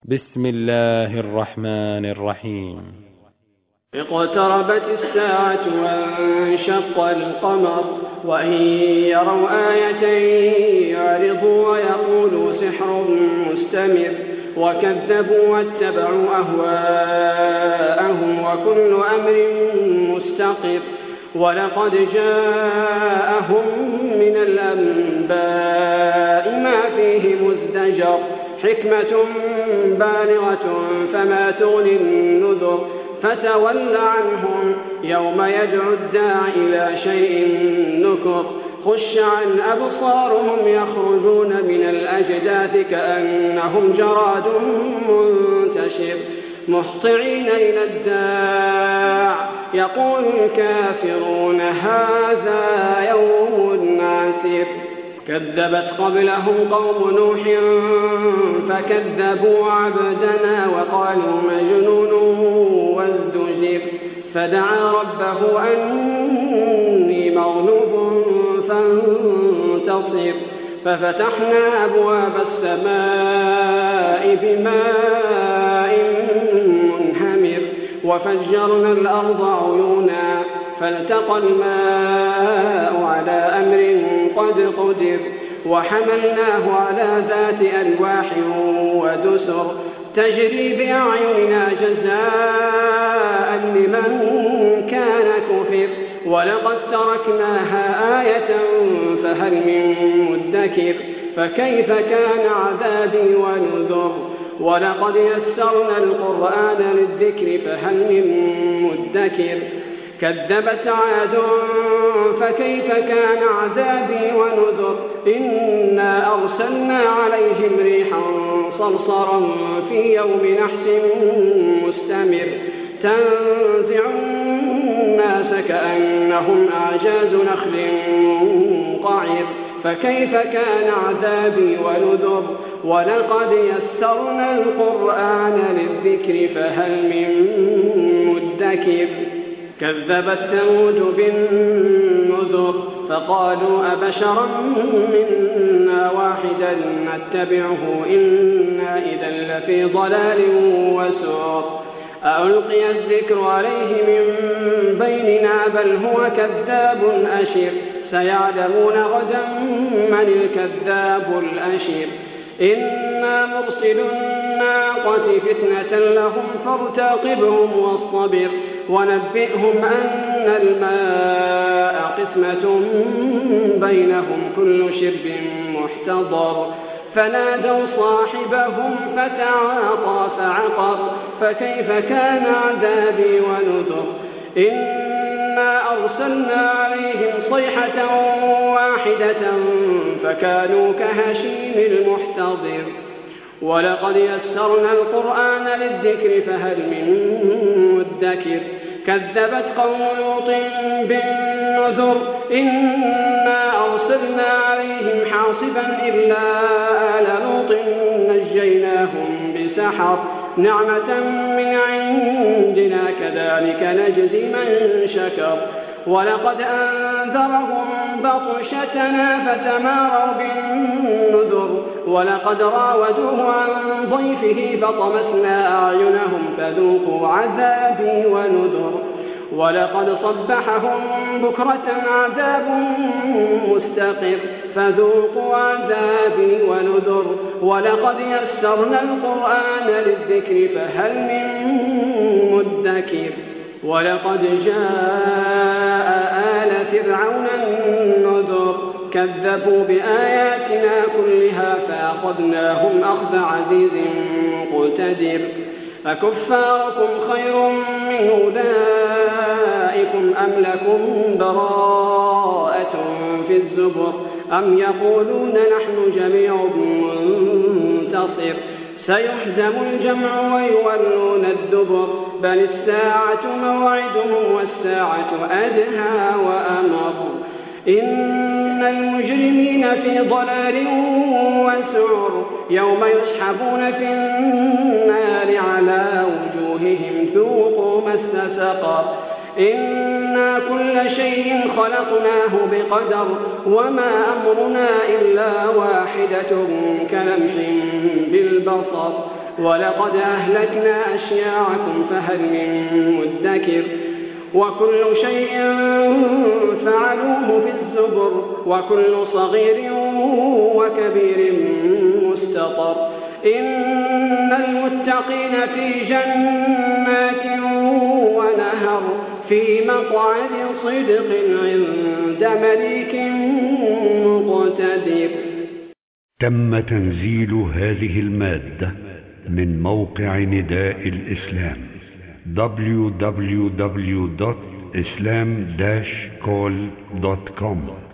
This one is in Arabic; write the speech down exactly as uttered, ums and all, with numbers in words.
بسم الله الرحمن الرحيم. اقتربت الساعة وانشق القمر وإن يروا آية يعرضوا ويقولوا سحر مستمر وكذبوا واتبعوا أهواءهم وكل أمر مستقر ولقد جاءهم من الأنباء ما فيه مزدجر حكمة بالغة فما تغني النذر فتول عنهم يوم يدعو الداع إلى شيء نكر خش عن أبصارهم يخرجون من الأجداث كأنهم جراد منتشر مهطعين إلى الداع يقول الكافرون هذا يوم عسير كذبت قبلهم قوم نوح فكذبوا عبدنا وقالوا مجنون وازدجر فدعا ربه أني مغلوب فانتصر ففتحنا أبواب السماء بماء منهمر وفجرنا الأرض عيونا فالتقى الماء على أمر قد قدر وحملناه على ذات ألواح ودسر تجري بأعيننا جزاء لمن كان كفر ولقد تركناها آية فهل من مدكر فكيف كان عذابي ونذر ولقد يسرنا القرآن للذكر فهل من مدكر كذبت عاد فكيف كان عذابي ونذر إنا أرسلنا عليهم ريحا صرصرا في يوم نحس مستمر تنزع الناس كأنهم أعجاز نخل منقعر فكيف كان عذابي ونذر ولقد يسرنا القرآن للذكر فهل من مدكر كذبت ثمود بالنذر فقالوا أبشرا منا واحدا نتبعه إنا إذا لفي ضلال وسعر ألقي الذكر عليه من بيننا بل هو كذاب أشر سيعلمون غدا من الكذاب الأشر إنا مرسل الناقة فتنة لهم فارتقبهم واصطبر ونبئهم أن الماء قسمة بينهم كل شرب محتضر فنادوا صاحبهم فتعاطى فعقر فكيف كان عذابي ونذر إنا أرسلنا عليهم صيحة واحدة فكانوا كهشيم المحتضر ولقد يسرنا القرآن للذكر فهل من مدكر كذبت قوم لوط بالنذر إنا أرسلنا عليهم حاصبا إلا آل لوط نجيناهم بسحر نعمة من عندنا كذلك نجزي من شكر ولقد أنذرهم بطشتنا فتماروا بالنذر ولقد راودوه عن ضيفه فطمسنا أعينهم فذوقوا عذابي ونذر ولقد صبحهم بكرة عذاب مستقر فذوقوا عذابي ونذر ولقد يسرنا القرآن للذكر فهل من مدكر ولقد جاء آل فرعون النذر كذبوا بآياتنا كلها فأخذناهم أخذ عزيز مقتدر أكفاركم خير من أولئكم أم لكم براءة في الزبر أم يقولون نحن جميع منتصر سيهزم الجمع ويولون الدبر بل الساعة موعدهم والساعة أدهى وأمر إن المجرمين في ضلال وسعر يوم يسحبون في النار على وجوههم ذوقوا مس سقر إنا كل شيء خلقناه بقدر وما أمرنا إلا واحدة كلمح بالبصر ولقد أهلكنا أشياعكم فهل من مدكر وكل شيء فعلوه في الزبر وكل صغير وكبير مستطر إن المتقين في جنات ونهر في مقعد صدق عند مليك مقتدر. تم تنزيل هذه المادة من موقع نداء الإسلام دبليو دبليو دبليو دوت islam dash call دوت كوم.